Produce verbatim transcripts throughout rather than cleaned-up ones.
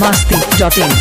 masti dot in.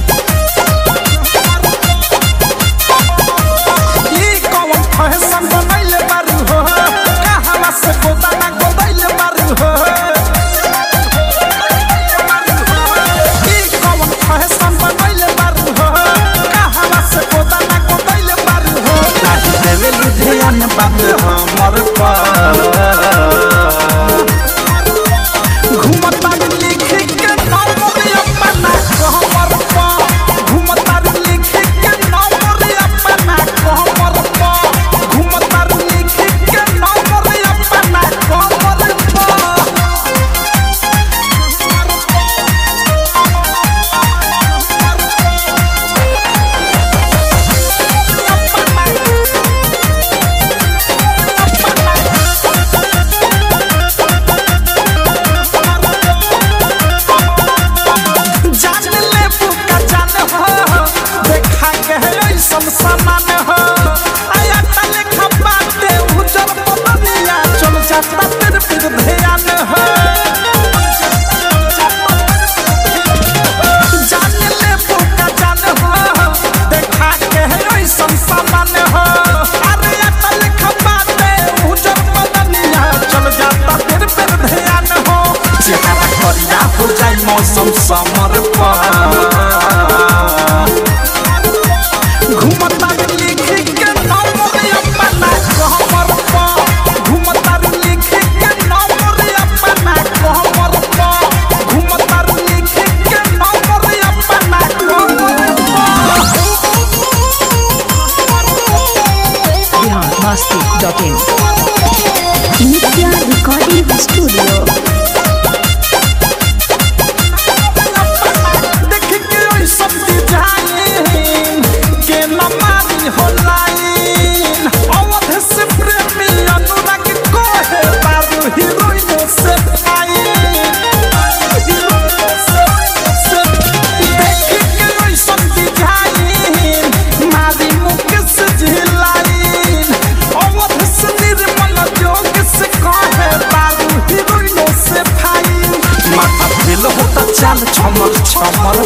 मौसम समर घूमता लिख के नंबर अपना कहमर घूमता लिख के नंबर अपना कहमर घूमता लिख के नंबर अपना Bihar masti dot in. Nitya Recording Studio. चल छमर छमर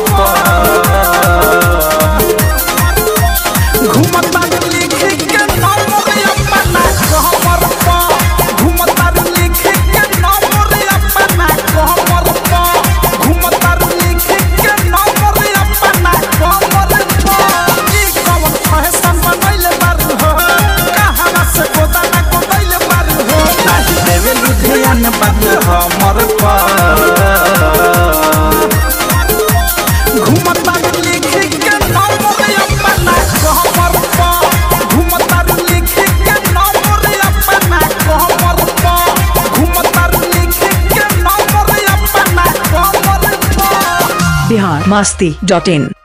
घूमता लिख के नंबर अपना कहमर घूमता लिख के नंबर अपना कहमर घूमता लिख के नंबर अपना कहमर ई कौन फैशन बनैले बारू हो कहां से गोदा ना गोदैले बारू हो नाही देवे लुधियान बात हमर घूमता लिख के नंबर अपना कहमर घूमता लिख के नंबर अपना कहमर घूमता लिख के नंबर अपना कहमर Bihar masti dot in.